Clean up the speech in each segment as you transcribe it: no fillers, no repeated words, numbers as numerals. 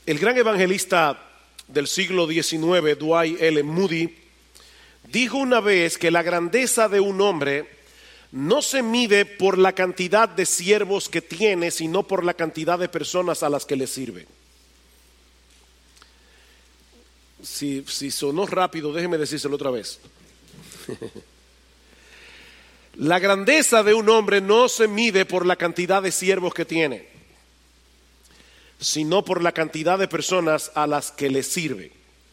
El gran evangelista del siglo XIX, Dwight L. Moody, dijo una vez que la grandeza de un hombre no se mide por la cantidad de siervos que tiene, sino por la cantidad de personas a las que le sirve. Si sonó rápido, déjeme decírselo otra vez. La grandeza de un hombre no se mide por la cantidad de siervos que tiene, sino por la cantidad de personas a las que le sirve.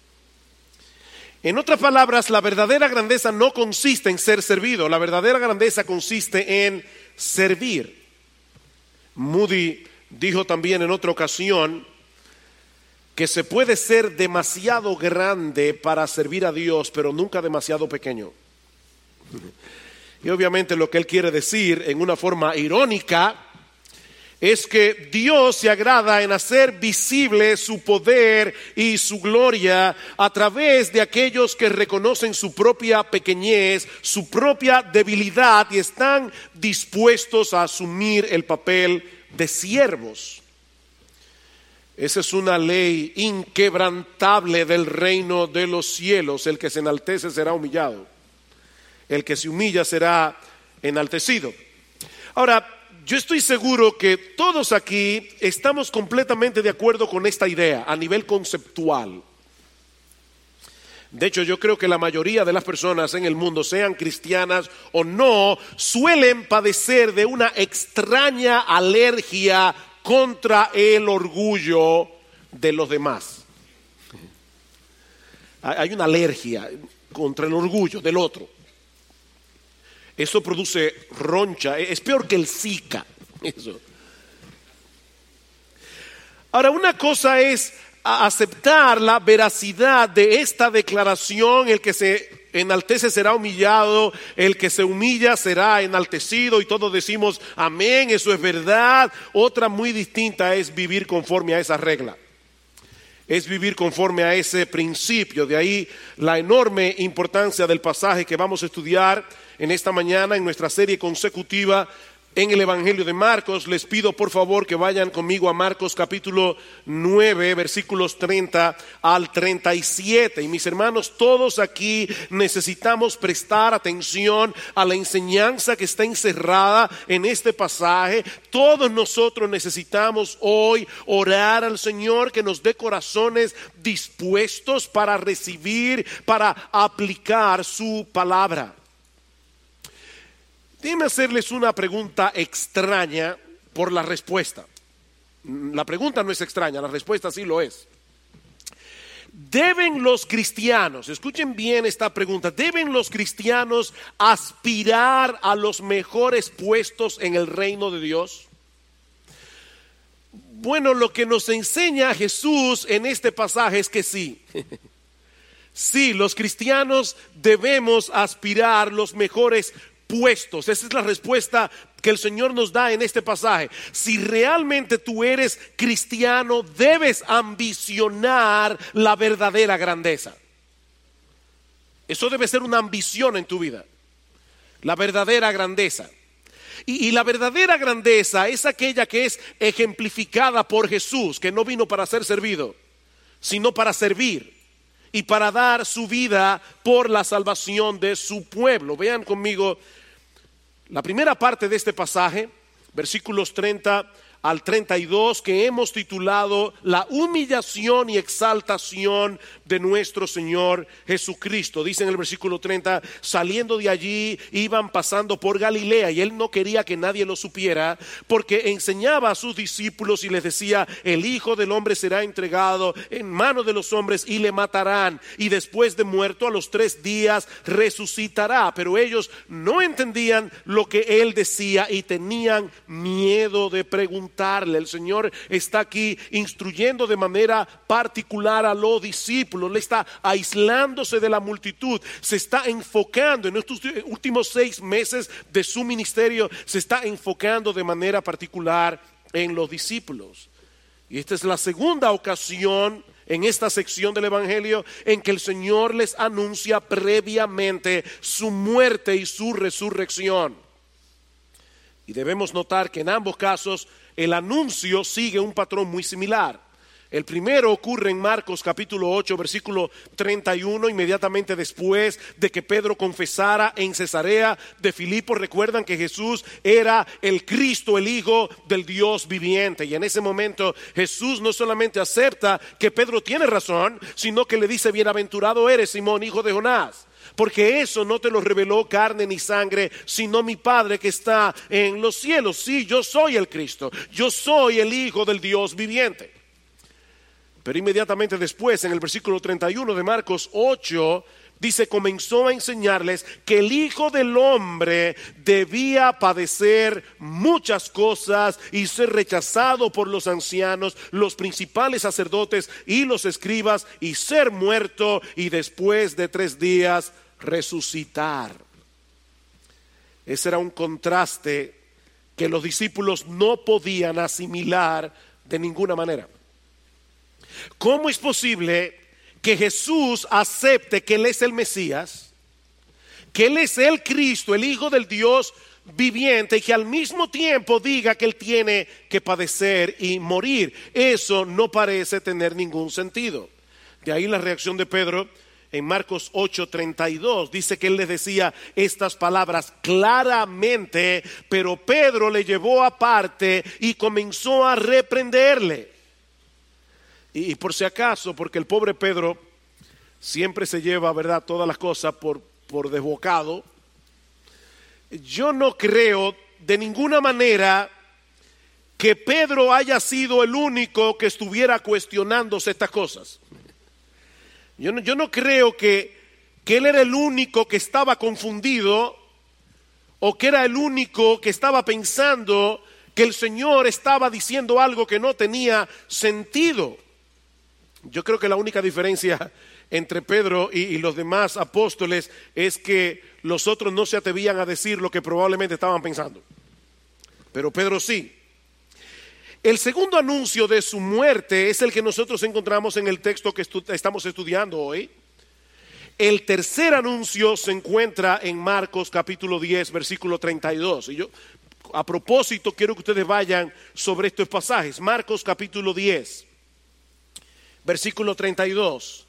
En otras palabras, la verdadera grandeza no consiste en ser servido, la verdadera grandeza consiste en servir. Moody dijo también en otra ocasión que se puede ser demasiado grande para servir a Dios, pero nunca demasiado pequeño. Y obviamente lo que él quiere decir en una forma irónica es que Dios se agrada en hacer visible su poder y su gloria a través de aquellos que reconocen su propia pequeñez, su propia debilidad y están dispuestos a asumir el papel de siervos. Esa es una ley inquebrantable del reino de los cielos. El que se enaltece será humillado, el que se humilla será enaltecido. Ahora, yo estoy seguro que todos aquí estamos completamente de acuerdo con esta idea a nivel conceptual. De hecho, yo creo que la mayoría de las personas en el mundo, sean cristianas o no, suelen padecer de una extraña alergia contra el orgullo de los demás. Hay una alergia contra el orgullo del otro. Eso produce roncha, es peor que el Zika. Eso. Ahora, una cosa es aceptar la veracidad de esta declaración: el que se enaltece será humillado, el que se humilla será enaltecido, y todos decimos amén, eso es verdad. Otra muy distinta es vivir conforme a esa regla. Es vivir conforme a ese principio. De ahí la enorme importancia del pasaje que vamos a estudiar en esta mañana en nuestra serie consecutiva en el Evangelio de Marcos. Les pido por favor que vayan conmigo a Marcos capítulo 9, versículos 30 al 37. Y mis hermanos, todos aquí necesitamos prestar atención a la enseñanza que está encerrada en este pasaje. Todos nosotros necesitamos hoy orar al Señor que nos dé corazones dispuestos para recibir, para aplicar su palabra. Déjenme hacerles una pregunta extraña por la respuesta. La pregunta no es extraña, la respuesta sí lo es. ¿Deben los cristianos, escuchen bien esta pregunta, deben los cristianos aspirar a los mejores puestos en el reino de Dios? Bueno, lo que nos enseña Jesús en este pasaje es que sí. Sí, los cristianos debemos aspirar a los mejores puestos. Esa es la respuesta que el Señor nos da en este pasaje. Si realmente tú eres cristiano, debes ambicionar la verdadera grandeza. Eso debe ser una ambición en tu vida, la verdadera grandeza. Y la verdadera grandeza es aquella que es ejemplificada por Jesús, que no vino para ser servido, sino para servir y para dar su vida por la salvación de su pueblo. Vean conmigo la primera parte de este pasaje, versículos 30 al 32, que hemos titulado La humillación y exaltación de nuestro Señor Jesucristo. Dice en el versículo 30, saliendo de allí iban pasando por Galilea, y él no quería que nadie lo supiera, porque enseñaba a sus discípulos y les decía: el Hijo del Hombre será entregado en manos de los hombres y le matarán, y después de muerto a los 3 días resucitará. Pero ellos no entendían lo que él decía y tenían miedo de preguntarle. El Señor está aquí instruyendo de manera particular a los discípulos. Le está aislándose de la multitud. Se está enfocando en estos últimos 6 meses de su ministerio. Se está enfocando de manera particular en los discípulos. Y esta es la segunda ocasión en esta sección del Evangelio en que el Señor les anuncia previamente su muerte y su resurrección. Y debemos notar que en ambos casos el anuncio sigue un patrón muy similar. El primero ocurre en Marcos capítulo 8, versículo 31, inmediatamente después de que Pedro confesara en Cesarea de Filipo. Recuerdan que Jesús era el Cristo, el Hijo del Dios viviente. Y en ese momento Jesús no solamente acepta que Pedro tiene razón, sino que le dice: bienaventurado eres, Simón, hijo de Jonás, porque eso no te lo reveló carne ni sangre, sino mi Padre que está en los cielos. Sí, yo soy el Cristo, yo soy el Hijo del Dios viviente. Pero inmediatamente después, en el versículo 31 de Marcos 8, dice: comenzó a enseñarles que el Hijo del Hombre debía padecer muchas cosas y ser rechazado por los ancianos, los principales sacerdotes y los escribas, y ser muerto y después de 3 días resucitar. Ese era un contraste que los discípulos no podían asimilar de ninguna manera. ¿Cómo es posible que Jesús acepte que Él es el Mesías, que Él es el Cristo, el Hijo del Dios viviente, y que al mismo tiempo diga que Él tiene que padecer y morir? Eso no parece tener ningún sentido. De ahí la reacción de Pedro en Marcos 8:32. Dice que Él les decía estas palabras claramente, pero Pedro le llevó aparte y comenzó a reprenderle. Y por si acaso, porque el pobre Pedro siempre se lleva, ¿verdad?, todas las cosas por desbocado. Yo no creo de ninguna manera que Pedro haya sido el único que estuviera cuestionándose estas cosas. Yo no creo que él era el único que estaba confundido, o que era el único que estaba pensando que el Señor estaba diciendo algo que no tenía sentido. Yo creo que la única diferencia entre Pedro y los demás apóstoles es que los otros no se atrevían a decir lo que probablemente estaban pensando, pero Pedro sí. El segundo anuncio de su muerte es el que nosotros encontramos en el texto que estamos estudiando hoy. El tercer anuncio se encuentra en Marcos capítulo 10, versículo 32. Y yo, a propósito, quiero que ustedes vayan sobre estos pasajes. Marcos capítulo 10, versículo 32.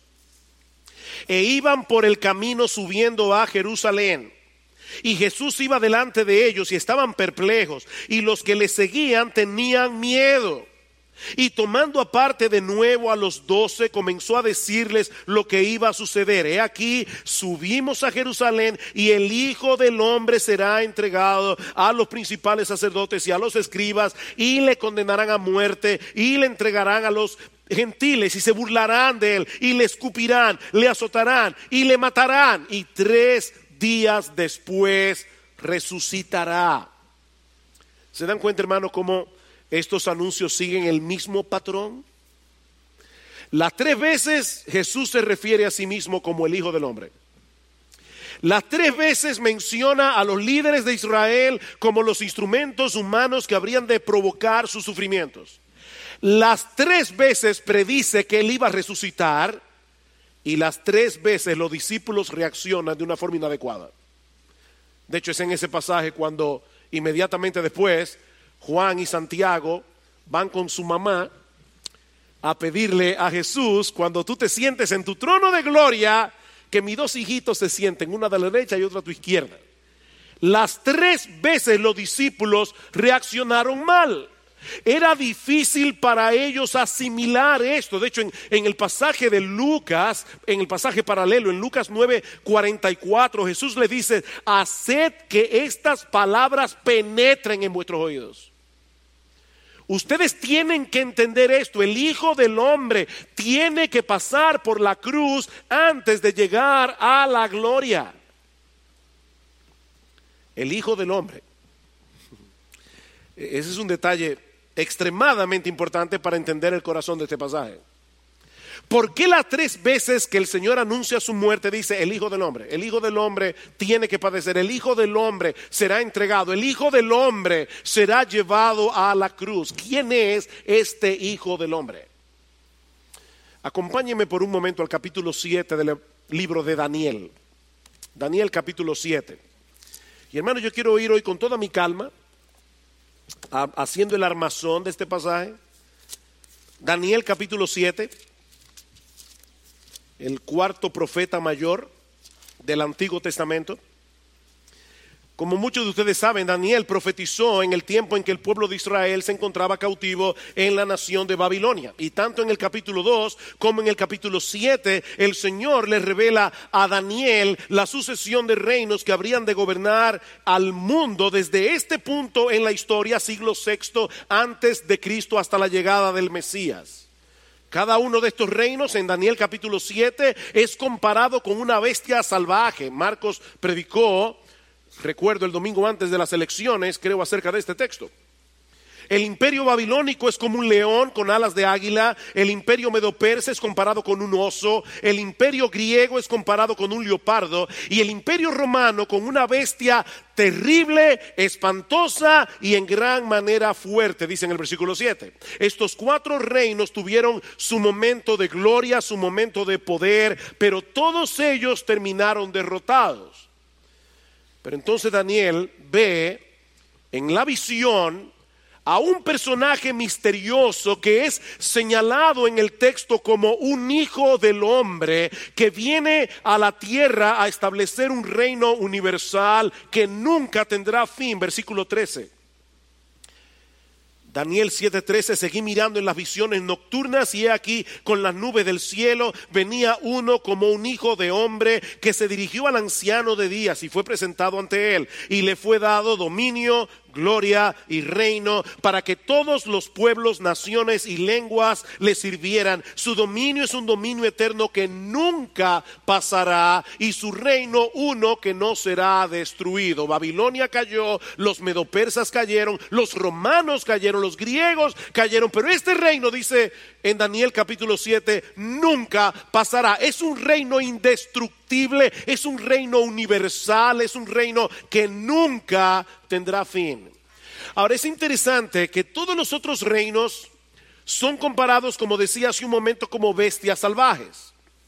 E iban por el camino subiendo a Jerusalén, y Jesús iba delante de ellos, y estaban perplejos, y los que le seguían tenían miedo. Y tomando aparte de nuevo a los 12, comenzó a decirles lo que iba a suceder. He aquí, subimos a Jerusalén, y el Hijo del Hombre será entregado a los principales sacerdotes y a los escribas, y le condenarán a muerte, y le entregarán a los gentiles, y se burlarán de él, y le escupirán, le azotarán, y le matarán, y 3 días después resucitará. ¿Se dan cuenta, hermano, cómo estos anuncios siguen el mismo patrón? Las 3 veces Jesús se refiere a sí mismo como el Hijo del Hombre. Las 3 veces menciona a los líderes de Israel como los instrumentos humanos que habrían de provocar sus sufrimientos. Las 3 veces predice que Él iba a resucitar, y las 3 veces los discípulos reaccionan de una forma inadecuada. De hecho, es en ese pasaje cuando inmediatamente después Juan y Santiago van con su mamá a pedirle a Jesús: cuando tú te sientes en tu trono de gloria, que mis 2 hijitos se sienten, una a la derecha y otra a tu izquierda. Las 3 veces los discípulos reaccionaron mal. Era difícil para ellos asimilar esto. De hecho, en el pasaje de Lucas, en el pasaje paralelo, en Lucas 9:44, Jesús le dice: haced que estas palabras penetren en vuestros oídos. Ustedes tienen que entender esto: el Hijo del Hombre tiene que pasar por la cruz antes de llegar a la gloria. El Hijo del Hombre. Ese es un detalle extremadamente importante para entender el corazón de este pasaje. ¿Por qué las 3 veces que el Señor anuncia su muerte dice el Hijo del Hombre? El Hijo del Hombre tiene que padecer, el Hijo del Hombre será entregado, el Hijo del Hombre será llevado a la cruz. ¿Quién es este Hijo del Hombre? Acompáñenme por un momento al capítulo 7 del libro de Daniel. Daniel capítulo 7. Y hermano, yo quiero ir hoy con toda mi calma, haciendo el armazón de este pasaje, Daniel capítulo 7, el cuarto profeta mayor del Antiguo Testamento. Como muchos de ustedes saben, Daniel profetizó en el tiempo en que el pueblo de Israel se encontraba cautivo en la nación de Babilonia. Y tanto en el capítulo 2 como en el capítulo 7, el Señor le revela a Daniel la sucesión de reinos que habrían de gobernar al mundo desde este punto en la historia, siglo VI antes de Cristo, hasta la llegada del Mesías. Cada uno de estos reinos en Daniel capítulo 7 es comparado con una bestia salvaje. Marcos predicó, recuerdo el domingo antes de las elecciones, creo, acerca de este texto. El imperio babilónico es como un león con alas de águila. El imperio medo-persa es comparado con un oso. El imperio griego es comparado con un leopardo. Y el imperio romano con una bestia terrible, espantosa y en gran manera fuerte, dice en el versículo 7. Estos cuatro reinos tuvieron su momento de gloria, su momento de poder, pero todos ellos terminaron derrotados. Pero entonces Daniel ve en la visión a un personaje misterioso que es señalado en el texto como un hijo del hombre que viene a la tierra a establecer un reino universal que nunca tendrá fin. Versículo 13. Daniel 7:13, seguí mirando en las visiones nocturnas y he aquí con las nubes del cielo venía uno como un hijo de hombre que se dirigió al anciano de días y fue presentado ante él y le fue dado dominio, gloria y reino para que todos los pueblos, naciones y lenguas le sirvieran. Su dominio es un dominio eterno que nunca pasará y su reino uno que no será destruido. Babilonia cayó, los medopersas cayeron, los romanos cayeron, los griegos cayeron, pero este reino, dice en Daniel capítulo 7, nunca pasará. Es un reino indestructible, es un reino universal, es un reino que nunca tendrá fin. Ahora es interesante que todos los otros reinos son comparados, como decía hace un momento, como bestias salvajes.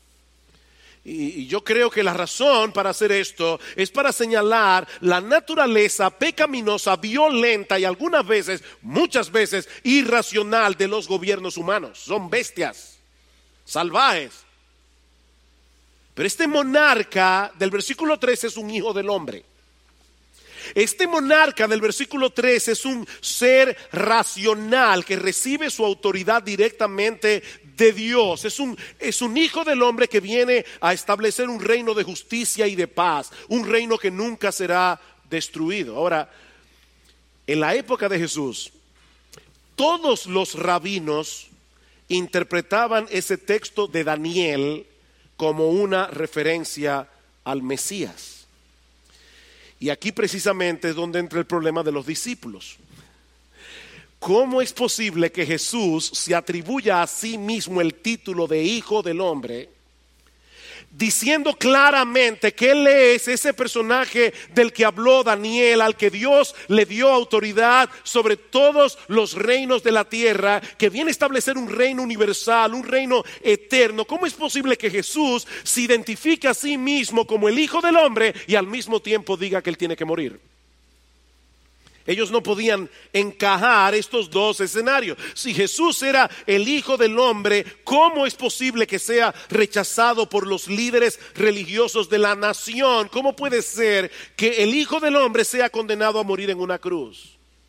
Y yo creo que la razón para hacer esto es para señalar la naturaleza pecaminosa, violenta y algunas veces, muchas veces, irracional de los gobiernos humanos. Son bestias salvajes. Pero este monarca del versículo 13 es un hijo del hombre. Este monarca del versículo 13 es un ser racional que recibe su autoridad directamente de Dios. Es un hijo del hombre que viene a establecer un reino de justicia y de paz, un reino que nunca será destruido. Ahora, en la época de Jesús, todos los rabinos interpretaban ese texto de Daniel como una referencia al Mesías. Y aquí precisamente es donde entra el problema de los discípulos. ¿Cómo es posible que Jesús se atribuya a sí mismo el título de Hijo del Hombre, diciendo claramente que Él es ese personaje del que habló Daniel, al que Dios le dio autoridad sobre todos los reinos de la tierra, que viene a establecer un reino universal, un reino eterno? ¿Cómo es posible que Jesús se identifique a sí mismo como el Hijo del Hombre y al mismo tiempo diga que Él tiene que morir? Ellos no podían encajar estos dos escenarios. Si Jesús era el Hijo del Hombre, ¿cómo es posible que sea rechazado por los líderes religiosos de la nación? ¿Cómo puede ser que el Hijo del Hombre sea condenado a morir en una cruz?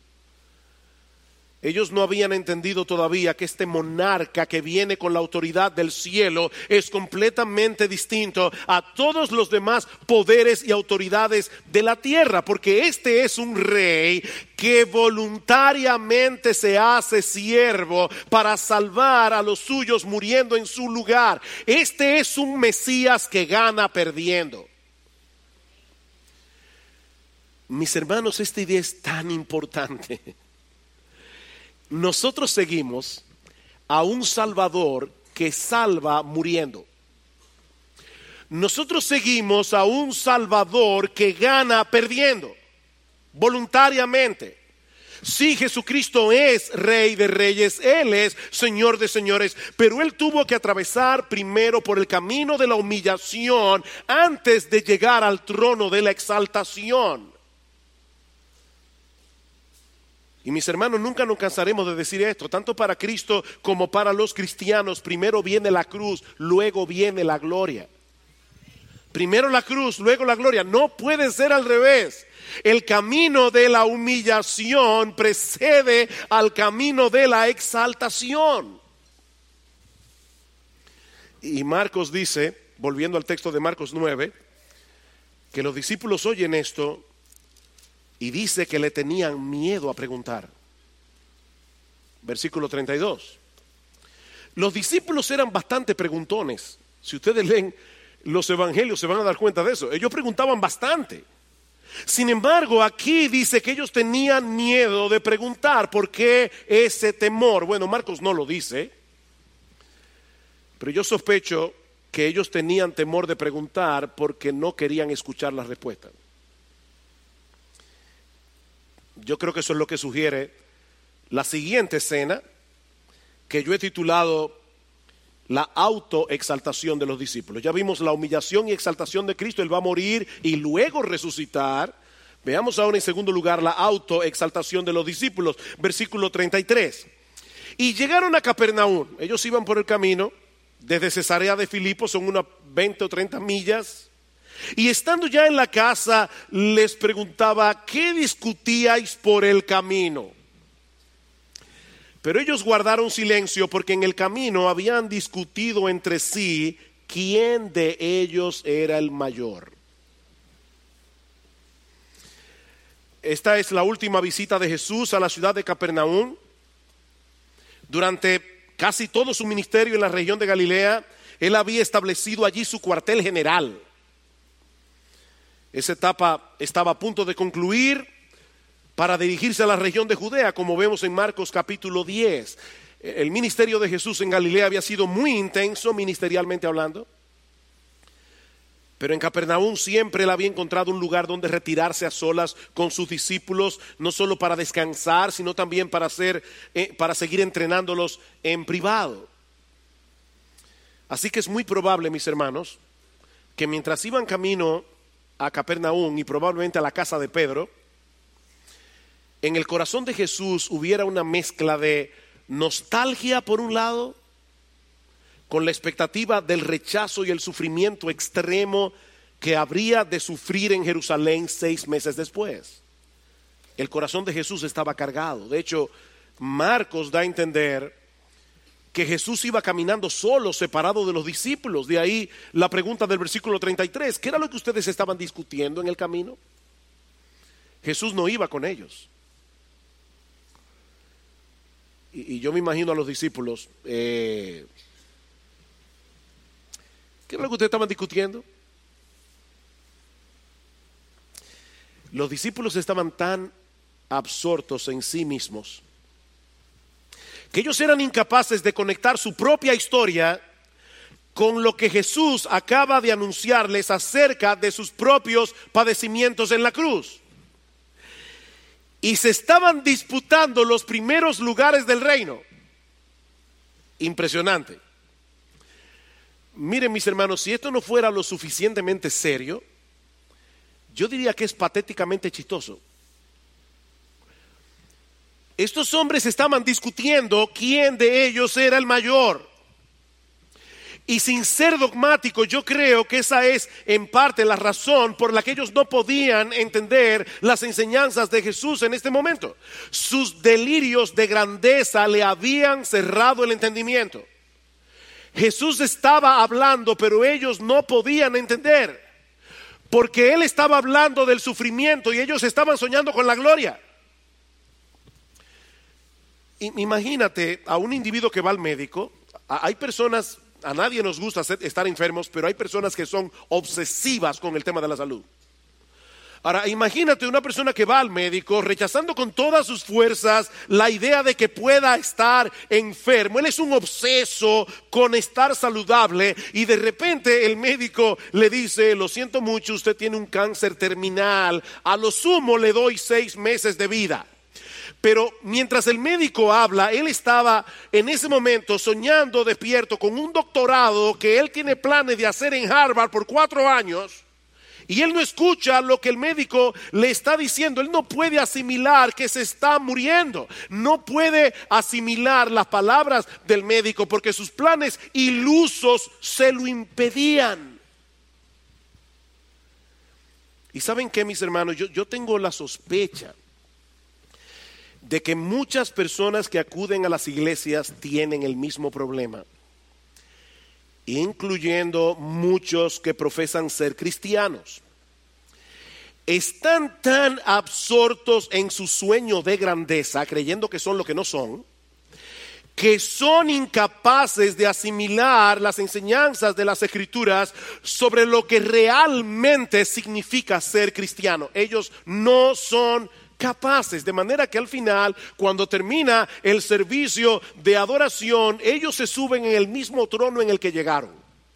Ellos no habían entendido todavía que este monarca que viene con la autoridad del cielo es completamente distinto a todos los demás poderes y autoridades de la tierra, porque este es un rey que voluntariamente se hace siervo para salvar a los suyos muriendo en su lugar. Este es un Mesías que gana perdiendo. Mis hermanos, esta idea es tan importante. Nosotros seguimos a un Salvador que salva muriendo. Nosotros seguimos a un Salvador que gana perdiendo, voluntariamente. Sí, Jesucristo es Rey de Reyes, Él es Señor de Señores, pero Él tuvo que atravesar primero por el camino de la humillación antes de llegar al trono de la exaltación. Y mis hermanos, nunca nos cansaremos de decir esto, tanto para Cristo como para los cristianos. Primero viene la cruz, luego viene la gloria. Primero la cruz, luego la gloria. No puede ser al revés. El camino de la humillación precede al camino de la exaltación. Y Marcos dice, volviendo al texto de Marcos 9, que los discípulos oyen esto y dice que le tenían miedo a preguntar. Versículo 32. Los discípulos eran bastante preguntones. Si ustedes leen los evangelios se van a dar cuenta de eso. Ellos preguntaban bastante. Sin embargo, aquí dice que ellos tenían miedo de preguntar. ¿Por qué ese temor? Bueno, Marcos no lo dice, pero yo sospecho que ellos tenían temor de preguntar porque no querían escuchar la respuesta. Yo creo que eso es lo que sugiere la siguiente escena, que yo he titulado la autoexaltación de los discípulos. Ya vimos la humillación y exaltación de Cristo. Él va a morir y luego resucitar. Veamos ahora en segundo lugar la autoexaltación de los discípulos. Versículo 33. Y llegaron a Capernaum. Ellos iban por el camino desde Cesarea de Filipo, son unas 20 o 30 millas. Y estando ya en la casa, les preguntaba, ¿qué discutíais por el camino? Pero ellos guardaron silencio porque en el camino habían discutido entre sí quién de ellos era el mayor. Esta es la última visita de Jesús a la ciudad de Capernaum. Durante casi todo su ministerio en la región de Galilea, él había establecido allí su cuartel general. Esa etapa estaba a punto de concluir para dirigirse a la región de Judea, como vemos en Marcos capítulo 10. El ministerio de Jesús en Galilea había sido muy intenso, ministerialmente hablando. Pero en Capernaum siempre él había encontrado un lugar donde retirarse a solas con sus discípulos, no solo para descansar, sino también para seguir entrenándolos en privado. Así que es muy probable, mis hermanos, que mientras iban camino a Capernaum y probablemente a la casa de Pedro, en el corazón de Jesús hubiera una mezcla de nostalgia por un lado, con la expectativa del rechazo y el sufrimiento extremo que habría de sufrir en Jerusalén 6 meses después. El corazón de Jesús estaba cargado. De hecho, Marcos da a entender que Jesús iba caminando solo, separado de los discípulos. De ahí la pregunta del versículo 33. ¿Qué era lo que ustedes estaban discutiendo en el camino? Jesús no iba con ellos. Y yo me imagino a los discípulos, ¿qué es lo que ustedes estaban discutiendo? Los discípulos estaban tan absortos en sí mismos que ellos eran incapaces de conectar su propia historia con lo que Jesús acaba de anunciarles acerca de sus propios padecimientos en la cruz. Y se estaban disputando los primeros lugares del reino. Impresionante. Miren, mis hermanos, si esto no fuera lo suficientemente serio, yo diría que es patéticamente chistoso. Estos hombres estaban discutiendo quién de ellos era el mayor. Y sin ser dogmático, yo creo que esa es en parte la razón por la que ellos no podían entender las enseñanzas de Jesús en este momento. Sus delirios de grandeza le habían cerrado el entendimiento. Jesús estaba hablando, pero ellos no podían entender, porque Él estaba hablando del sufrimiento y ellos estaban soñando con la gloria. Imagínate a un individuo que va al médico. Hay personas, a nadie nos gusta estar enfermos, pero hay personas que son obsesivas con el tema de la salud. Ahora, imagínate una persona que va al médico rechazando con todas sus fuerzas la idea de que pueda estar enfermo. Él es un obseso con estar saludable y de repente el médico le dice: lo siento mucho, usted tiene un cáncer terminal, a lo sumo le doy 6 meses de vida. Pero mientras el médico habla, él estaba en ese momento soñando despierto con un doctorado que él tiene planes de hacer en Harvard por 4 años. Y él no escucha lo que el médico le está diciendo. Él no puede asimilar que se está muriendo. No puede asimilar las palabras del médico porque sus planes ilusos se lo impedían. Y ¿saben qué, mis hermanos? Yo tengo la sospecha de que muchas personas que acuden a las iglesias tienen el mismo problema, incluyendo muchos que profesan ser cristianos. Están tan absortos en su sueño de grandeza, creyendo que son lo que no son, que son incapaces de asimilar las enseñanzas de las Escrituras sobre lo que realmente significa ser cristiano. Ellos no son capaces, de manera que al final, cuando termina el servicio de adoración, ellos se suben en el mismo trono en el que llegaron,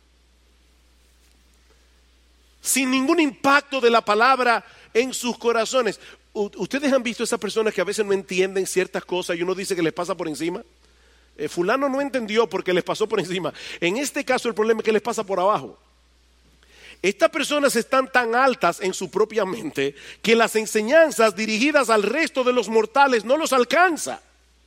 sin ningún impacto de la palabra en sus corazones. Ustedes han visto esas personas que a veces no entienden ciertas cosas y uno dice que les pasa por encima. Fulano no entendió porque les pasó por encima. En este caso el problema es que les pasa por abajo. Estas personas están tan altas en su propia mente que las enseñanzas dirigidas al resto de los mortales no los alcanza.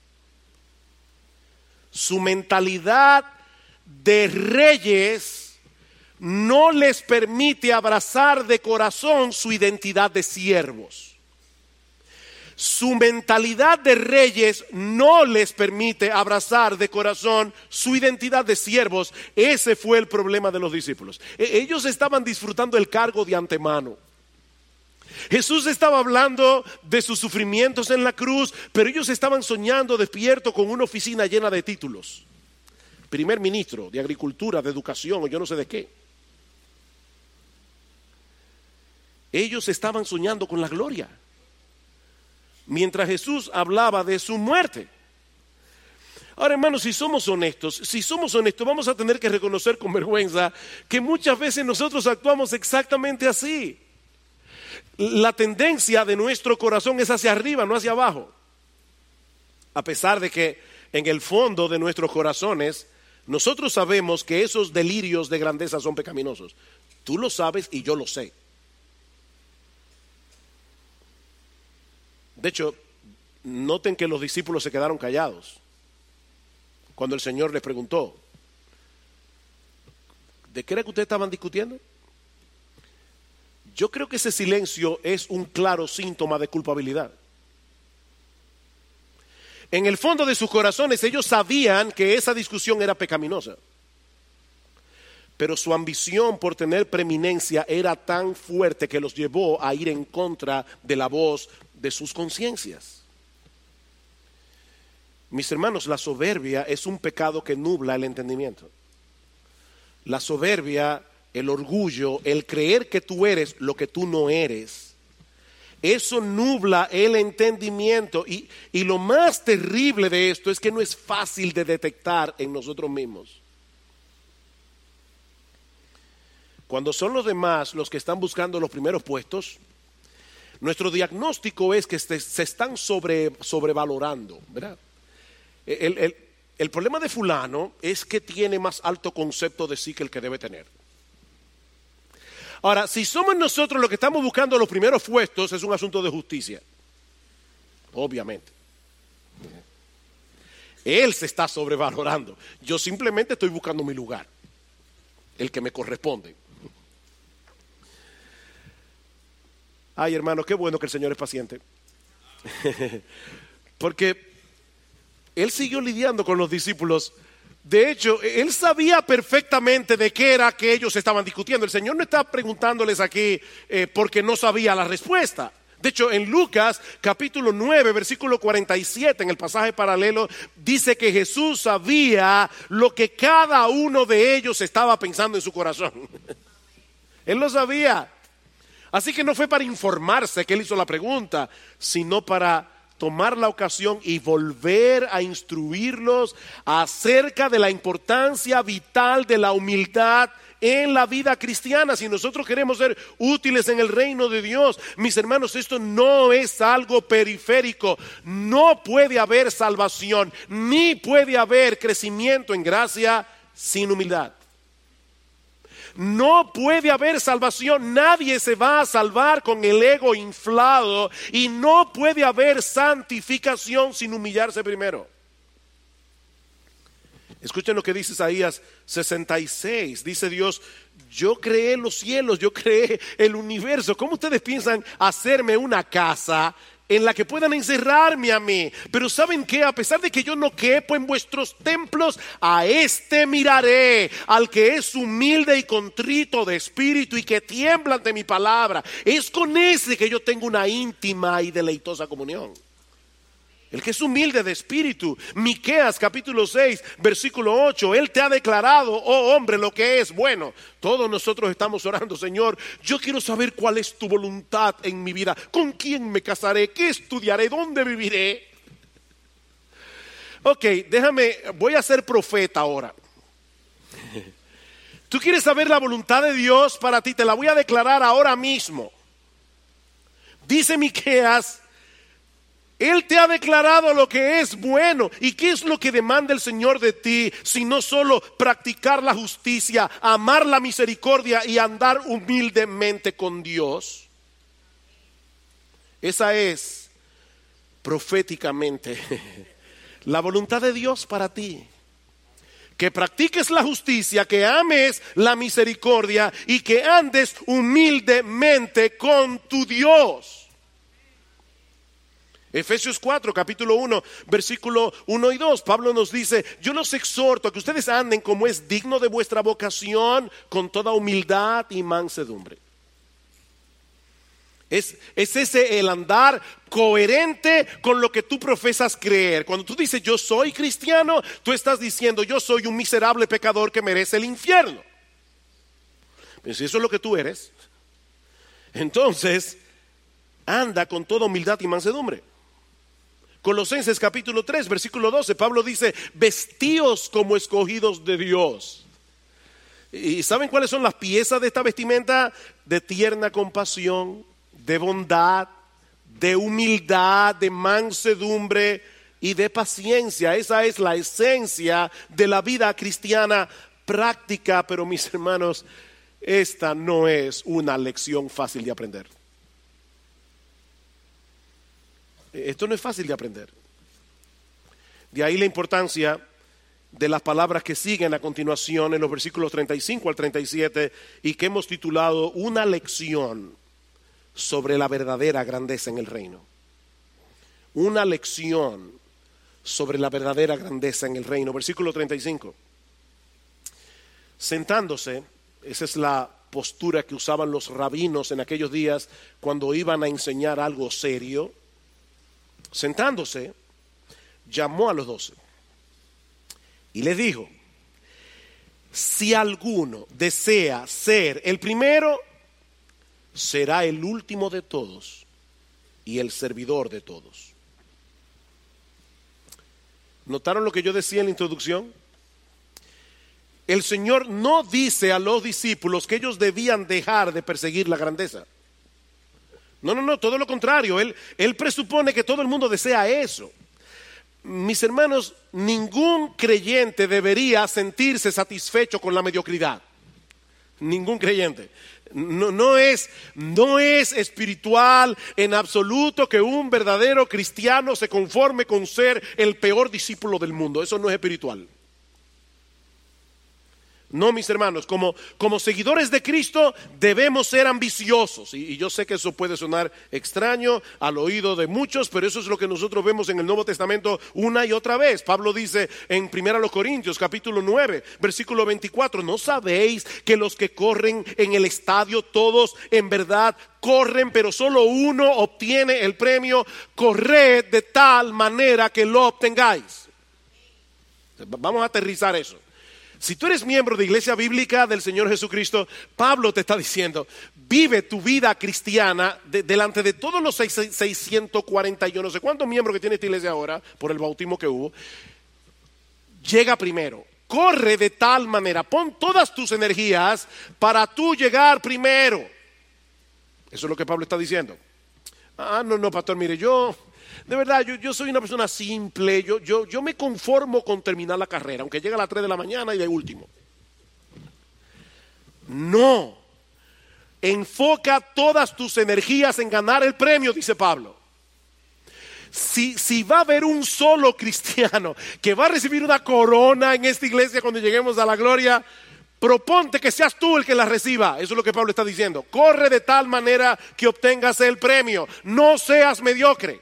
Su mentalidad de reyes no les permite abrazar de corazón su identidad de siervos. Su mentalidad de reyes no les permite abrazar de corazón su identidad de siervos. Ese fue el problema de los discípulos. Ellos estaban disfrutando el cargo de antemano. Jesús estaba hablando de sus sufrimientos en la cruz, pero ellos estaban soñando despierto con una oficina llena de títulos. Primer ministro, de agricultura, de educación o yo no sé de qué. Ellos estaban soñando con la gloria, mientras Jesús hablaba de su muerte. Ahora, hermanos, si somos honestos, vamos a tener que reconocer con vergüenza que muchas veces nosotros actuamos exactamente así. La tendencia de nuestro corazón es hacia arriba, no hacia abajo. A pesar de que en el fondo de nuestros corazones nosotros sabemos que esos delirios de grandeza son pecaminosos. Tú lo sabes y yo lo sé. De hecho, noten que los discípulos se quedaron callados cuando el Señor les preguntó: ¿de qué era que ustedes estaban discutiendo? Yo creo que ese silencio es un claro síntoma de culpabilidad. En el fondo de sus corazones ellos sabían que esa discusión era pecaminosa, pero su ambición por tener preeminencia era tan fuerte que los llevó a ir en contra de la voz de sus conciencias. Mis hermanos, la soberbia es un pecado que nubla el entendimiento. La soberbia, el orgullo, el creer que tú eres lo que tú no eres, eso nubla el entendimiento. Y lo más terrible de esto es que no es fácil de detectar en nosotros mismos. Cuando son los demás los que están buscando los primeros puestos, nuestro diagnóstico es que se están sobrevalorando, ¿verdad? El problema de fulano es que tiene más alto concepto de sí que el que debe tener. Ahora, si somos nosotros los que estamos buscando los primeros puestos, es un asunto de justicia. Obviamente. Él se está sobrevalorando. Yo simplemente estoy buscando mi lugar, el que me corresponde. Ay, hermano, qué bueno que el Señor es paciente. Porque Él siguió lidiando con los discípulos. De hecho, Él sabía perfectamente de qué era que ellos estaban discutiendo. El Señor no está preguntándoles aquí porque no sabía la respuesta. De hecho, en Lucas capítulo 9, versículo 47, en el pasaje paralelo, dice que Jesús sabía lo que cada uno de ellos estaba pensando en su corazón. Él lo sabía. Así que no fue para informarse que él hizo la pregunta, sino para tomar la ocasión y volver a instruirlos acerca de la importancia vital de la humildad en la vida cristiana. Si nosotros queremos ser útiles en el reino de Dios, mis hermanos, esto no es algo periférico. No puede haber salvación, ni puede haber crecimiento en gracia sin humildad. No puede haber salvación. Nadie se va a salvar con el ego inflado. Y no puede haber santificación sin humillarse primero. Escuchen lo que dice Isaías 66. Dice Dios: yo creé los cielos, yo creé el universo. ¿Cómo ustedes piensan hacerme una casa en la que puedan encerrarme a mí? Pero ¿saben qué? A pesar de que yo no quepo en vuestros templos, a este miraré, al que es humilde y contrito de espíritu y que tiembla ante mi palabra. Es con ese que yo tengo una íntima y deleitosa comunión. El que es humilde de espíritu. Miqueas capítulo 6 versículo 8. Él te ha declarado, oh hombre, lo que es bueno. Todos nosotros estamos orando: Señor, yo quiero saber cuál es tu voluntad en mi vida. ¿Con quién me casaré? ¿Qué estudiaré? ¿Dónde viviré? Ok, voy a ser profeta ahora. ¿Tú quieres saber la voluntad de Dios para ti? Te la voy a declarar ahora mismo. Dice Miqueas: Él te ha declarado lo que es bueno. ¿Y qué es lo que demanda el Señor de ti? Sino solo practicar la justicia, amar la misericordia y andar humildemente con Dios. Esa es proféticamente la voluntad de Dios para ti. Que practiques la justicia, que ames la misericordia y que andes humildemente con tu Dios. Efesios 4, capítulo 1, versículo 1 y 2, Pablo nos dice: yo los exhorto a que ustedes anden como es digno de vuestra vocación, con toda humildad y mansedumbre. Es ese el andar coherente con lo que tú profesas creer. Cuando tú dices yo soy cristiano, tú estás diciendo yo soy un miserable pecador que merece el infierno. Pero si eso es lo que tú eres, entonces anda con toda humildad y mansedumbre. Colosenses capítulo 3 versículo 12, Pablo dice: vestíos como escogidos de Dios. ¿Y saben cuáles son las piezas de esta vestimenta? De tierna compasión, de bondad, de humildad, de mansedumbre y de paciencia. Esa es la esencia de la vida cristiana práctica. Pero mis hermanos, esta no es una lección fácil de aprender. Esto no es fácil de aprender. De ahí la importancia de las palabras que siguen a continuación en los versículos 35 al 37 y que hemos titulado una lección sobre la verdadera grandeza en el reino. Una lección sobre la verdadera grandeza en el reino. Versículo 35. Sentándose, esa es la postura que usaban los rabinos en aquellos días cuando iban a enseñar algo serio. Sentándose, llamó a los 12 y les dijo: si alguno desea ser el primero, será el último de todos y el servidor de todos. ¿Notaron lo que yo decía en la introducción? El Señor no dice a los discípulos que ellos debían dejar de perseguir la grandeza. No, todo lo contrario. Él presupone que todo el mundo desea eso. Mis hermanos, ningún creyente debería sentirse satisfecho con la mediocridad. Ningún creyente. No es espiritual en absoluto que un verdadero cristiano se conforme con ser el peor discípulo del mundo. Eso no es espiritual. No, mis hermanos, como seguidores de Cristo debemos ser ambiciosos. Y yo sé que eso puede sonar extraño al oído de muchos, pero eso es lo que nosotros vemos en el Nuevo Testamento una y otra vez. Pablo dice en 1 Corintios capítulo 9, versículo 24, ¿no sabéis que los que corren en el estadio todos en verdad corren, pero solo uno obtiene el premio? Corred de tal manera que lo obtengáis. Vamos a aterrizar eso. Si tú eres miembro de Iglesia Bíblica del Señor Jesucristo, Pablo te está diciendo: vive tu vida cristiana delante de todos los 640, yo no sé cuántos miembros que tiene esta iglesia ahora, por el bautismo que hubo. Llega primero, corre de tal manera, pon todas tus energías para tú llegar primero. Eso es lo que Pablo está diciendo. No, pastor, mire, de verdad, yo soy una persona simple, yo me conformo con terminar la carrera, aunque llegue a las 3 de la mañana y de último. No. Enfoca todas tus energías en ganar el premio, dice Pablo. Si va a haber un solo cristiano que va a recibir una corona en esta iglesia cuando lleguemos a la gloria, proponte que seas tú el que la reciba. Eso es lo que Pablo está diciendo. Corre de tal manera que obtengas el premio. No seas mediocre.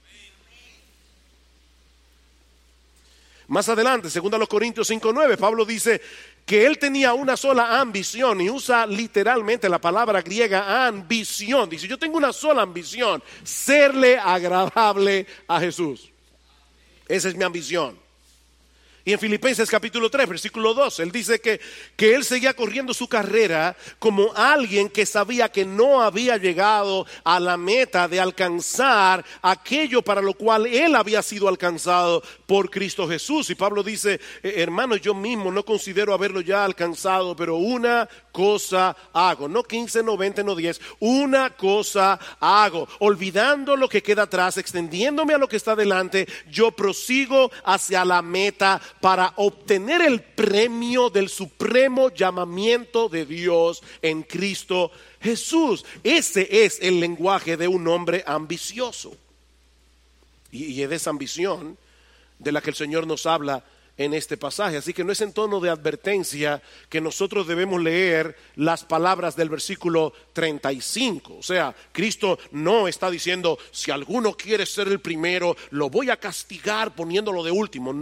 Más adelante, 2 Corintios 5:9, Pablo dice que él tenía una sola ambición, y usa literalmente la palabra griega ambición. Dice, yo tengo una sola ambición: serle agradable a Jesús. Esa es mi ambición. Y en Filipenses capítulo 3, versículo 12, él dice que él seguía corriendo su carrera como alguien que sabía que no había llegado a la meta de alcanzar aquello para lo cual él había sido alcanzado por Cristo Jesús. Y Pablo dice, hermano, yo mismo no considero haberlo ya alcanzado, pero una cosa hago. No 15, no 20, no 10. Una cosa hago. Olvidando lo que queda atrás, extendiéndome a lo que está delante, yo prosigo hacia la meta para obtener el premio del supremo llamamiento de Dios en Cristo Jesús. Ese es el lenguaje de un hombre ambicioso. Y es de esa ambición de la que el Señor nos habla en este pasaje. Así que no es en tono de advertencia que nosotros debemos leer las palabras del versículo 35. O sea, Cristo no está diciendo, si alguno quiere ser el primero, lo voy a castigar poniéndolo de último.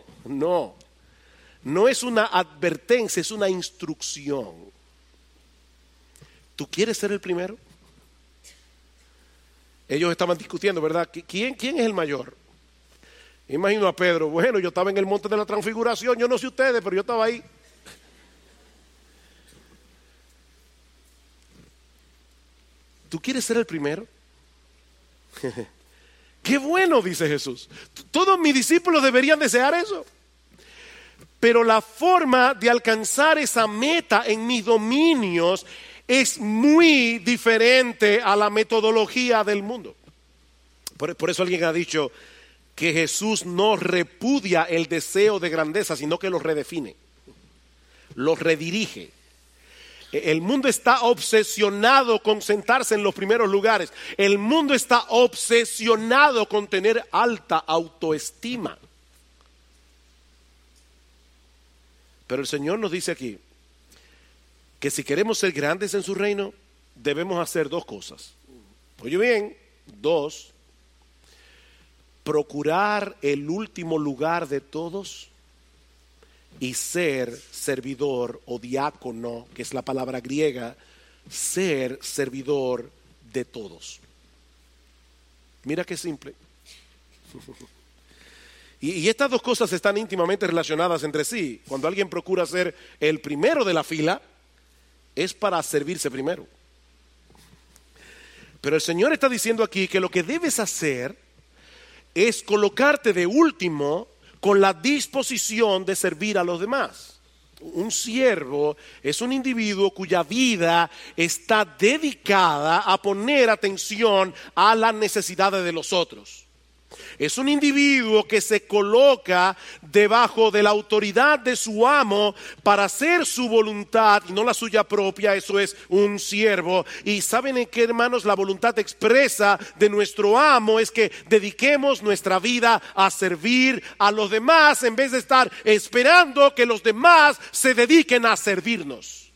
No es una advertencia, es una instrucción. ¿Tú quieres ser el primero? Ellos estaban discutiendo, ¿verdad? ¿Quién es el mayor? Imagino a Pedro. Bueno, yo estaba en el monte de la transfiguración. Yo no sé ustedes, pero yo estaba ahí. ¿Tú quieres ser el primero? Qué bueno, dice Jesús. Todos mis discípulos deberían desear eso. Pero la forma de alcanzar esa meta en mis dominios es muy diferente a la metodología del mundo. Por eso alguien ha dicho que Jesús no repudia el deseo de grandeza, sino que lo redefine, lo redirige. El mundo está obsesionado con sentarse en los primeros lugares. El mundo está obsesionado con tener alta autoestima. Pero el Señor nos dice aquí que si queremos ser grandes en su reino, debemos hacer dos cosas. Oye bien, dos: procurar el último lugar de todos y ser servidor o diácono, que es la palabra griega, ser servidor de todos. Mira qué simple. Y estas dos cosas están íntimamente relacionadas entre sí. Cuando alguien procura ser el primero de la fila, es para servirse primero. Pero el Señor está diciendo aquí que lo que debes hacer es colocarte de último con la disposición de servir a los demás. Un siervo es un individuo cuya vida está dedicada a poner atención a las necesidades de los otros. Es un individuo que se coloca debajo de la autoridad de su amo para hacer su voluntad y no la suya propia. Eso es un siervo. Y ¿saben en qué, hermanos? La voluntad expresa de nuestro amo es que dediquemos nuestra vida a servir a los demás en vez de estar esperando que los demás se dediquen a servirnos.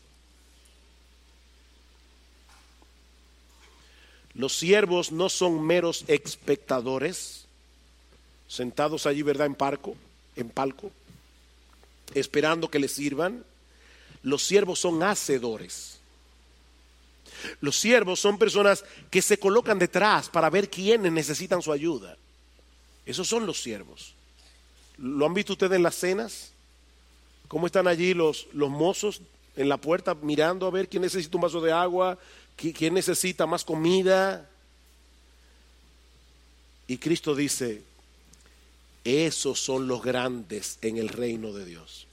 Los siervos no son meros espectadores sentados allí, ¿verdad? En palco, esperando que les sirvan. Los siervos son hacedores. Los siervos son personas que se colocan detrás para ver quiénes necesitan su ayuda. Esos son los siervos. ¿Lo han visto ustedes en las cenas? ¿Cómo están allí los mozos en la puerta mirando a ver quién necesita un vaso de agua, quién necesita más comida? Y Cristo dice: esos son los grandes en el reino de Dios.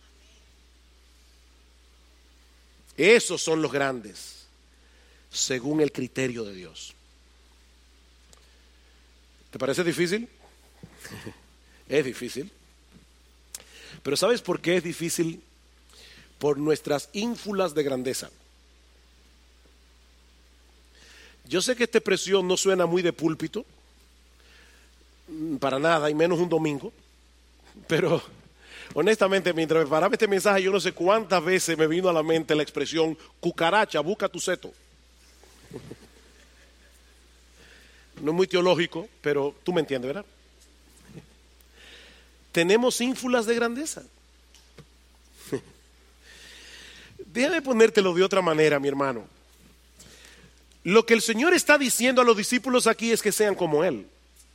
Esos son los grandes según el criterio de Dios. ¿Te parece difícil? Es difícil. Pero ¿sabes por qué es difícil? por nuestras ínfulas de grandeza. Yo sé que esta expresión no suena muy de púlpito, para nada, y menos un domingo, pero honestamente, mientras preparaba este mensaje, yo no sé cuántas veces me vino a la mente la expresión cucaracha, busca tu seto. No es muy teológico, pero tú me entiendes, ¿verdad? Tenemos ínfulas de grandeza. Déjame ponértelo de otra manera, mi hermano. Lo que el Señor está diciendo a los discípulos aquí es que sean como Él.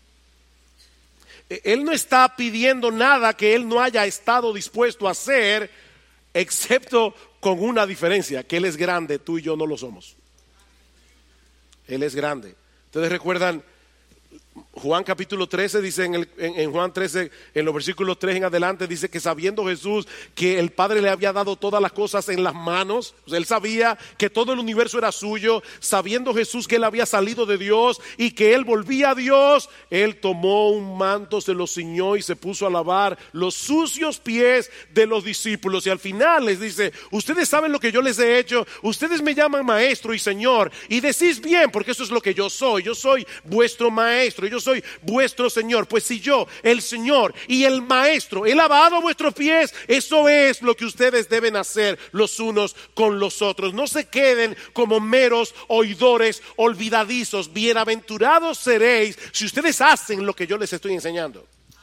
Él no está pidiendo nada que Él no haya estado dispuesto a hacer, excepto con una diferencia, que Él es grande, tú y yo no lo somos. Él es grande. Ustedes recuerdan Juan capítulo 13, dice en Juan 13, en los versículos 3 en adelante, dice que sabiendo Jesús que el Padre le había dado todas las cosas en las manos, o sea, Él sabía que todo el universo era suyo, sabiendo Jesús que Él había salido de Dios y que Él volvía a Dios, Él tomó un manto, se lo ciñó y se puso a lavar los sucios pies de los discípulos. Y al final les dice: ustedes saben lo que yo les he hecho, ustedes me llaman maestro y señor, y decís bien, porque eso es lo que yo soy vuestro maestro, yo soy vuestro Señor. Pues si yo, el Señor y el Maestro, he lavado vuestros pies, eso es lo que ustedes deben hacer los unos con los otros. No se queden como meros oidores olvidadizos. Bienaventurados seréis si ustedes hacen lo que yo les estoy enseñando.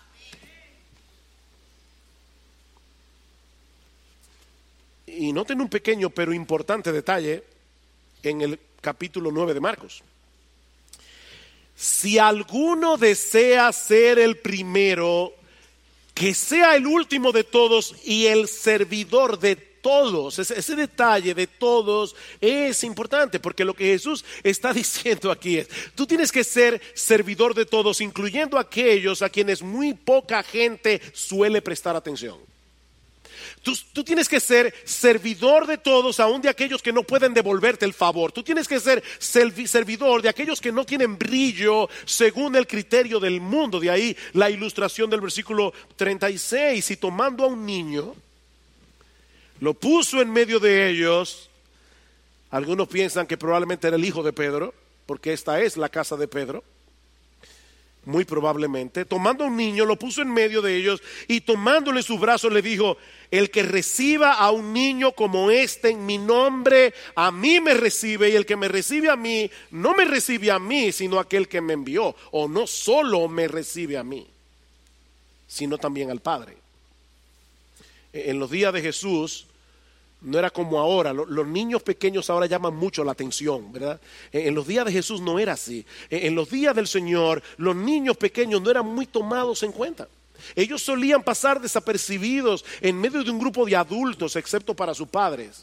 Y noten un pequeño pero importante detalle en el capítulo 9 de Marcos. Si alguno desea ser el primero, que sea el último de todos y el servidor de todos. Ese detalle de todos es importante, porque lo que Jesús está diciendo aquí es: tú tienes que ser servidor de todos, incluyendo aquellos a quienes muy poca gente suele prestar atención. Tú tienes que ser servidor de todos, aun de aquellos que no pueden devolverte el favor. Tú tienes que ser servidor de aquellos que no tienen brillo según el criterio del mundo. De ahí la ilustración del versículo 36. Y tomando a un niño, lo puso en medio de ellos. Algunos piensan que probablemente era el hijo de Pedro, porque esta es la casa de Pedro. Muy probablemente. Tomando a un niño, lo puso en medio de ellos y tomándole en sus brazos le dijo: el que reciba a un niño como este en mi nombre, a mí me recibe, y el que me recibe a mí, no me recibe a mí, sino a aquel que me envió. O no solo me recibe a mí, sino también al Padre. En los días de Jesús no era como ahora. Los niños pequeños ahora llaman mucho la atención, ¿verdad? En los días de Jesús no era así. En los días del Señor, los niños pequeños no eran muy tomados en cuenta. Ellos solían pasar desapercibidos en medio de un grupo de adultos, excepto para sus padres.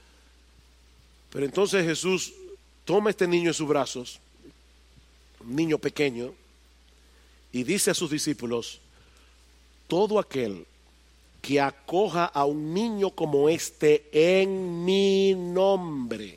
Pero entonces Jesús toma a este niño en sus brazos, un niño pequeño, y dice a sus discípulos: todo aquel que acoja a un niño como este en mi nombre.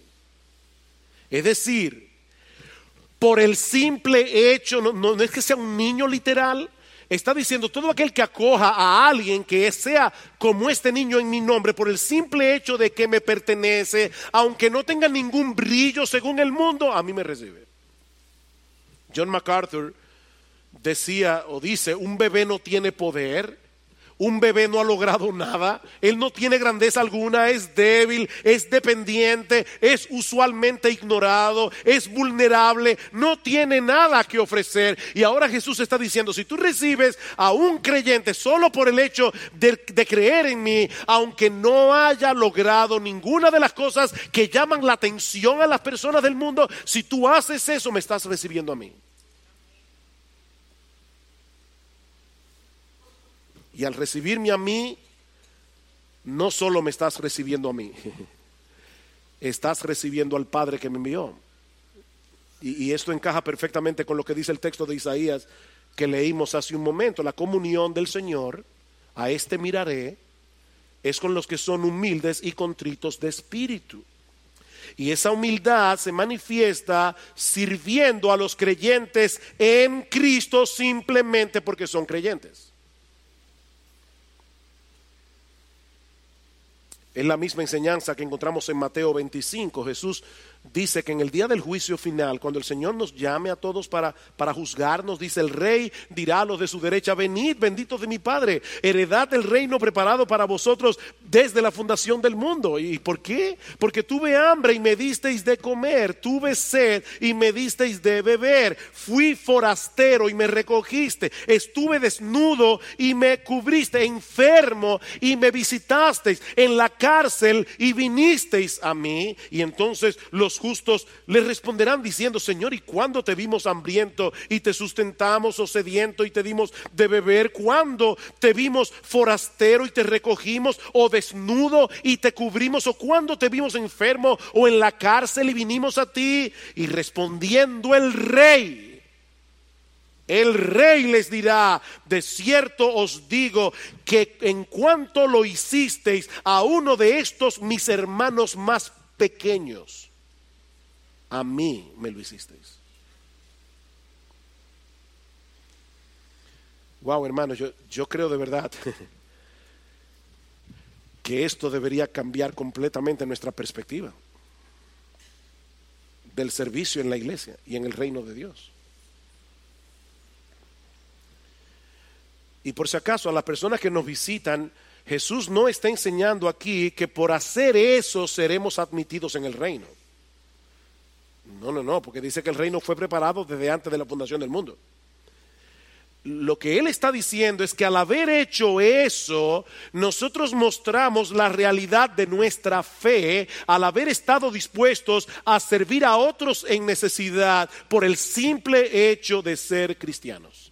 Es decir, por el simple hecho, no es que sea un niño literal, está diciendo: todo aquel que acoja a alguien que sea como este niño en mi nombre, por el simple hecho de que me pertenece, aunque no tenga ningún brillo según el mundo, a mí me recibe. John MacArthur decía o dice: un bebé no tiene poder. Un bebé no ha logrado nada, él no tiene grandeza alguna, es débil, es dependiente, es usualmente ignorado, es vulnerable, no tiene nada que ofrecer. Y ahora Jesús está diciendo: si tú recibes a un creyente solo por el hecho de creer en mí, aunque no haya logrado ninguna de las cosas que llaman la atención a las personas del mundo, si tú haces eso, me estás recibiendo a mí. Y al recibirme a mí, no solo me estás recibiendo a mí, estás recibiendo al Padre que me envió. Y esto encaja perfectamente con lo que dice el texto de Isaías que leímos hace un momento. La comunión del Señor, a este miraré, es con los que son humildes y contritos de espíritu. Y esa humildad se manifiesta sirviendo a los creyentes en Cristo simplemente porque son creyentes. Es la misma enseñanza que encontramos en Mateo 25. Jesús dice que en el día del juicio final, cuando el Señor nos llame a todos para juzgarnos, dice: el rey dirá a los de su derecha: venid, benditos de mi Padre, heredad el reino preparado para vosotros desde la fundación del mundo. ¿Y por qué? Porque tuve hambre y me disteis de comer, tuve sed y me disteis de beber, fui forastero y me recogiste, estuve desnudo y me cubriste, enfermo y me visitasteis, en la cárcel y vinisteis a mí. Y entonces los justos le responderán diciendo: Señor, ¿y cuándo te vimos hambriento y te sustentamos, o sediento y te dimos de beber? ¿Cuándo te vimos forastero y te recogimos, o desnudo y te cubrimos? ¿O cuándo te vimos enfermo o en la cárcel y vinimos a ti? Y respondiendo el rey les dirá: de cierto os digo que en cuanto lo hicisteis a uno de estos mis hermanos más pequeños, a mí me lo hicisteis. Wow, hermanos, yo creo de verdad que esto debería cambiar completamente nuestra perspectiva del servicio en la iglesia y en el reino de Dios. Y por si acaso, a las personas que nos visitan, Jesús no está enseñando aquí que por hacer eso seremos admitidos en el reino. No, porque dice que el reino fue preparado desde antes de la fundación del mundo. Lo que él está diciendo es que al haber hecho eso, nosotros mostramos la realidad de nuestra fe, al haber estado dispuestos a servir a otros en necesidad por el simple hecho de ser cristianos.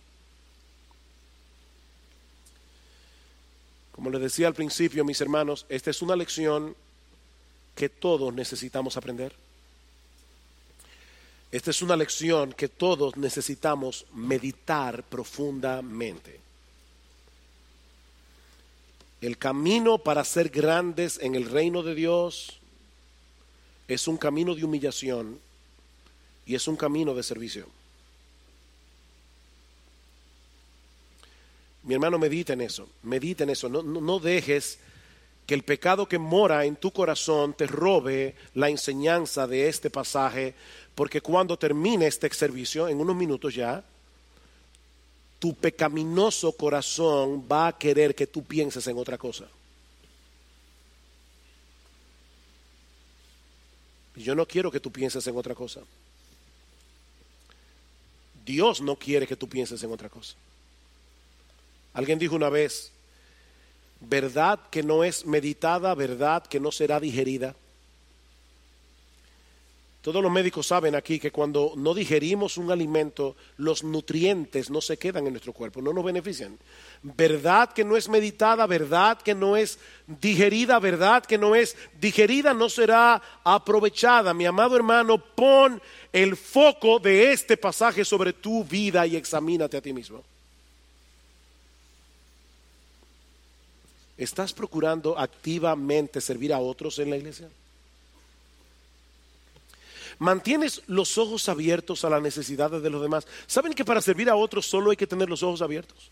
Como les decía al principio, mis hermanos, esta es una lección que todos necesitamos aprender. Esta es una lección que todos necesitamos meditar profundamente. El camino para ser grandes en el reino de Dios es un camino de humillación y es un camino de servicio. Mi hermano, medita en eso, no dejes que el pecado que mora en tu corazón te robe la enseñanza de este pasaje, porque cuando termine este servicio, en unos minutos ya, tu pecaminoso corazón va a querer que tú pienses en otra cosa. Y yo no quiero que tú pienses en otra cosa. Dios no quiere que tú pienses en otra cosa. Alguien dijo una vez: verdad que no es meditada, verdad que no será digerida. Todos los médicos saben aquí que cuando no digerimos un alimento, los nutrientes no se quedan en nuestro cuerpo, no nos benefician. Verdad que no es meditada, verdad que no es digerida, verdad que no es digerida, no será aprovechada. Mi amado hermano, pon el foco de este pasaje sobre tu vida y examínate a ti mismo. ¿Estás procurando activamente servir a otros en la iglesia? ¿Mantienes los ojos abiertos a las necesidades de los demás? ¿Saben que para servir a otros solo hay que tener los ojos abiertos?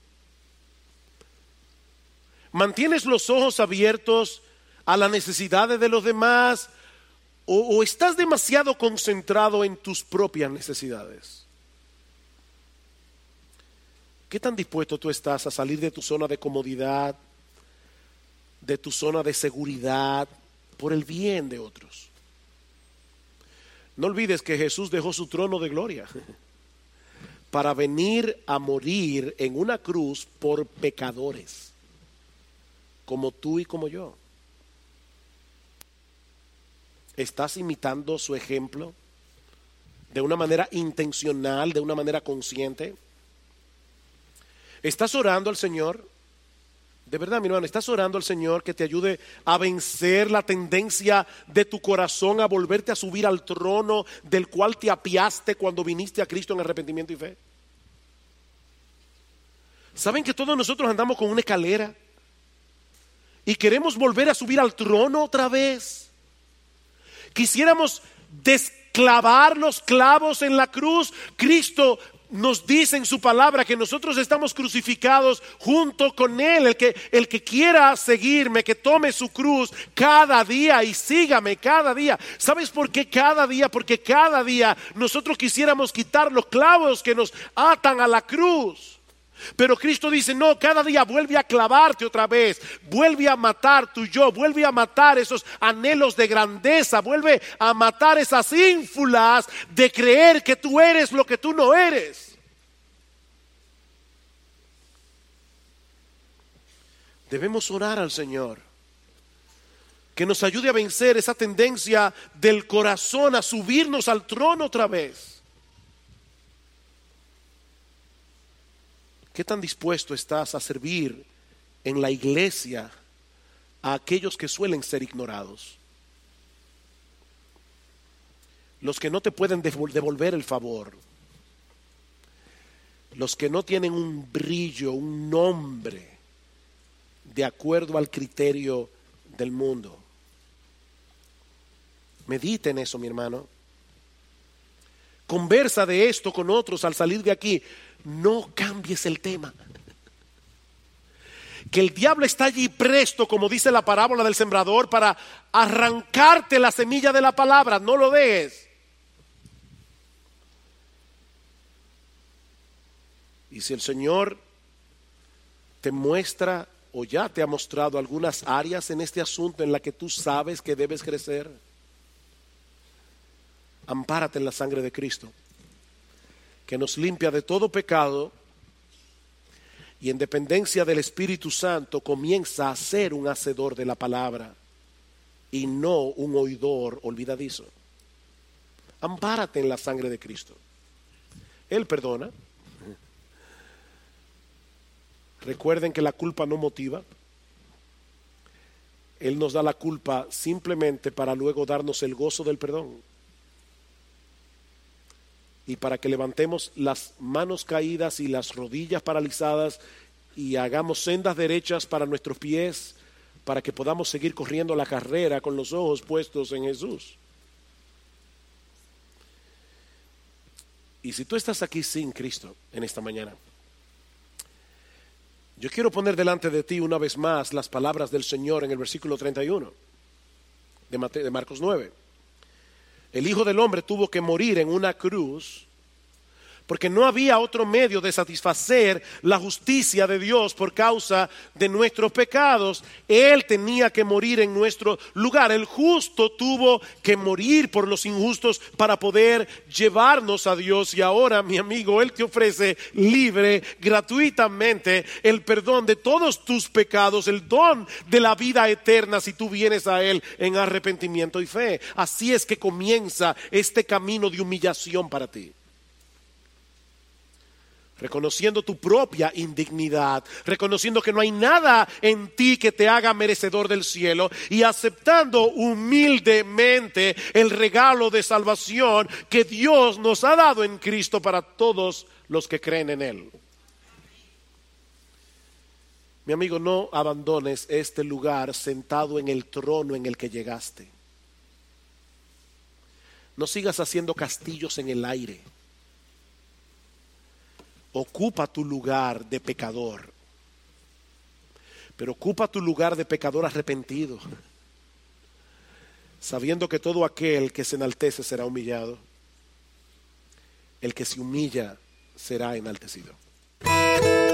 ¿Mantienes los ojos abiertos a las necesidades de los demás o estás demasiado concentrado en tus propias necesidades? ¿Qué tan dispuesto tú estás a salir de tu zona de comodidad, de tu zona de seguridad, por el bien de otros? No olvides que Jesús dejó su trono de gloria para venir a morir en una cruz por pecadores, como tú y como yo. ¿Estás imitando su ejemplo de una manera intencional, de una manera consciente? ¿Estás orando al Señor? De verdad, mi hermano, ¿estás orando al Señor que te ayude a vencer la tendencia de tu corazón a volverte a subir al trono del cual te apiaste cuando viniste a Cristo en arrepentimiento y fe? ¿Saben que todos nosotros andamos con una escalera y queremos volver a subir al trono otra vez? Quisiéramos desclavar los clavos en la cruz. Cristo nos dice en su palabra que nosotros estamos crucificados junto con Él. El que quiera seguirme, que tome su cruz cada día y sígame cada día. ¿Sabes por qué cada día? Porque cada día nosotros quisiéramos quitar los clavos que nos atan a la cruz. Pero Cristo dice, no, cada día vuelve a clavarte otra vez, vuelve a matar tu yo, vuelve a matar esos anhelos de grandeza, vuelve a matar esas ínfulas de creer que tú eres lo que tú no eres. Debemos orar al Señor que nos ayude a vencer esa tendencia del corazón a subirnos al trono otra vez. ¿Qué tan dispuesto estás a servir en la iglesia a aquellos que suelen ser ignorados? Los que no te pueden devolver el favor. Los que no tienen un brillo, un nombre de acuerdo al criterio del mundo. Medita en eso, mi hermano. Conversa de esto con otros al salir de aquí. No cambies el tema. Que el diablo está allí presto, como dice la parábola del sembrador, para arrancarte la semilla de la palabra. No lo dejes. Y si el Señor te muestra o ya te ha mostrado algunas áreas en este asunto en las que tú sabes que debes crecer, ampárate en la sangre de Cristo, que nos limpia de todo pecado y en dependencia del Espíritu Santo comienza a ser un hacedor de la palabra y no un oidor olvidadizo. Ampárate en la sangre de Cristo. Él perdona. Recuerden que la culpa no motiva. Él nos da la culpa simplemente para luego darnos el gozo del perdón. Y para que levantemos las manos caídas y las rodillas paralizadas y hagamos sendas derechas para nuestros pies, para que podamos seguir corriendo la carrera con los ojos puestos en Jesús. Y si tú estás aquí sin Cristo en esta mañana, yo quiero poner delante de ti una vez más las palabras del Señor en el versículo 31 de Marcos 9. El Hijo del Hombre tuvo que morir en una cruz porque no había otro medio de satisfacer la justicia de Dios por causa de nuestros pecados. Él tenía que morir en nuestro lugar. El justo tuvo que morir por los injustos para poder llevarnos a Dios. Y ahora, mi amigo, Él te ofrece libre, gratuitamente, el perdón de todos tus pecados, el don de la vida eterna si tú vienes a Él en arrepentimiento y fe. Así es que comienza este camino de humillación para ti. Reconociendo tu propia indignidad, reconociendo que no hay nada en ti que te haga merecedor del cielo y aceptando humildemente el regalo de salvación que Dios nos ha dado en Cristo para todos los que creen en Él. Mi amigo, no abandones este lugar sentado en el trono en el que llegaste. No sigas haciendo castillos en el aire. Ocupa tu lugar de pecador, pero ocupa tu lugar de pecador arrepentido, sabiendo que todo aquel que se enaltece será humillado, el que se humilla será enaltecido.